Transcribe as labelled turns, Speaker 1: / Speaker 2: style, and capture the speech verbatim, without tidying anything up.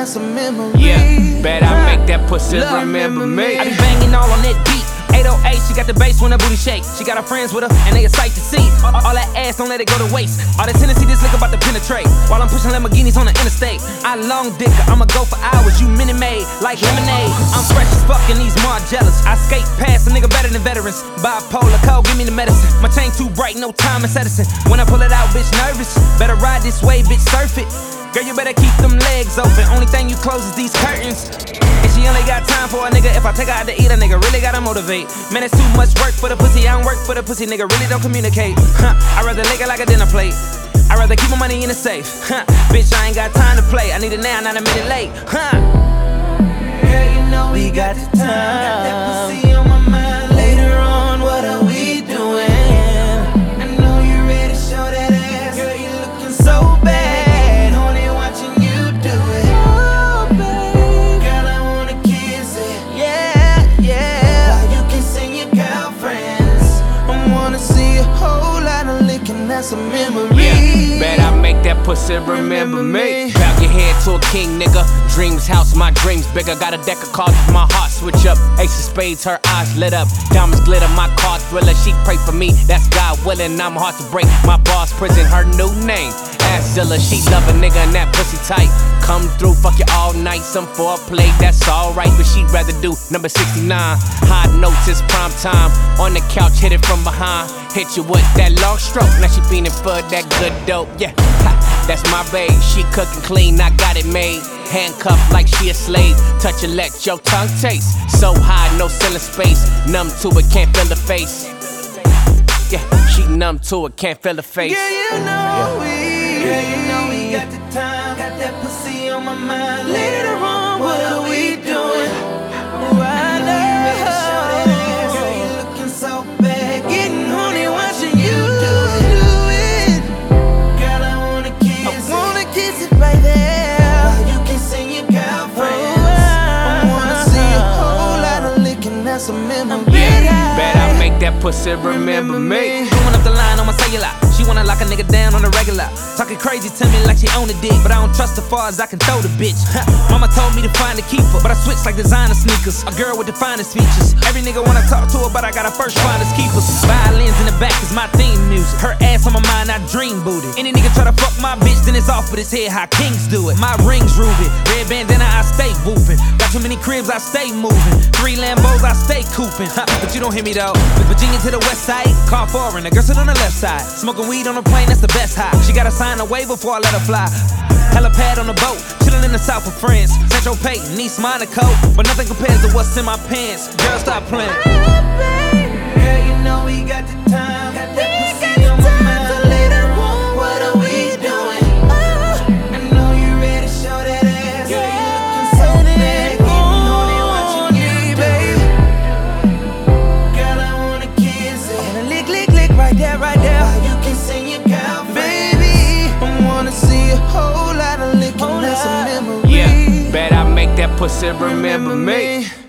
Speaker 1: that's a memory.
Speaker 2: Yeah, bet I make that pussy Love remember me.
Speaker 3: I be banging all on that beat. eight oh eight, she got the bass when her booty shake. She got her friends with her, and they a sight to see. All that ass, don't let it go to waste. All that Tennessee, this liquor about to penetrate. While I'm pushing Lamborghinis on the interstate. I long dicker, I'ma go for hours. You mini made like lemonade. I'm fresh as fuck and these Margielas. I skate past a nigga better than veterans. Bipolar, cold, give me the medicine. My chain too bright, no time in Edison. When I pull it out, bitch, nervous. Better ride this way, bitch, surf it. Girl, you better keep them legs open. Only thing you close is these curtains. And she only got time for a nigga. If I take her out to eat, a nigga really gotta motivate. Man, it's too much work for the pussy. I don't work for the pussy, nigga really don't communicate. Huh, I'd rather lick it like a dinner plate. I'd rather keep my money in the safe. Huh, bitch, I ain't got time to play. I need it now, not a minute late. Huh.
Speaker 1: Girl, you know we got the time. Got that pussy on my mind. Later on, what are we doing? I know you ready to show that ass. Girl, you looking so bad. That's a memory.
Speaker 2: Yeah, bet I make that pussy remember me. Bow your head to a king, nigga. Dreams house, my dreams bigger. Got a deck of cards with my heart switch up. Ace of spades, her eyes lit up. Diamonds glitter, my car thriller. She pray for me, that's God willing. I'm hard to break. My boss prison, her new name. Zilla, she love a nigga and that pussy tight. Come through, fuck you all night. Some foreplay, that's alright. But she'd rather do number sixty-nine. High notes, it's prime time. On the couch, hit it from behind. Hit you with that long stroke. Now she feeling for that good dope. Yeah, ha, that's my babe. She cooking clean, I got it made. Handcuffed like she a slave. Touch and let your tongue taste. So high, no ceiling space. Numb to it, can't feel the face. Yeah, she numb to it, can't feel the face.
Speaker 1: Yeah, you know yeah. we Girl, you know we got the time, got that pussy on my mind. Later on, what are we doing? Oh, I know you ready to show that ass. Girl, you looking so bad, getting horny watching you do it. Girl, I wanna kiss it, I wanna kiss it right there. While you kissing your girlfriend. Oh, I wanna see a whole lot of licking, that's a memory.
Speaker 2: Yeah, bet I make that pussy remember me.
Speaker 3: Going up the line on my cellular. She wanna lock a nigga down on the regular. Talking crazy to me like she own a dick, but I don't trust her far as I can throw the bitch. Mama told me to find a keeper, but I switched like designer sneakers. A girl with the finest features. Every nigga wanna talk to her, but I gotta first find his keepers. Violins in the back is my theme music. Her ass on my mind, I dream booty. Any nigga try to fuck my bitch, then it's off with his head. How kings do it. My ring's ruby, red bandana, I stay whooping. Got too many cribs, I stay moving. Three Lambos, I stay cooping. But you don't hear me though. Virginia to the west side, car foreign. The girl sit on the left side, smoking weed on the plane, that's the best high. She gotta sign a waiver before I let her fly. Helipad on the boat, chillin' in the south of France. Central Pay, Nice, Monaco, but nothing compares to what's in my pants. Girl, stop playing.
Speaker 1: Girl, you know we got the time, got that pussy on my mind. Later on, what are we doing? I know you ready to show that ass. Girl, you looking so bad, getting horny watching you, baby. Girl, I wanna kiss it, I wanna lick, lick, lick right there, right there. While you kissing your girlfriend, baby. I wanna see a whole lot of licking, that's a memory.
Speaker 2: Yeah, bet I make that pussy remember me.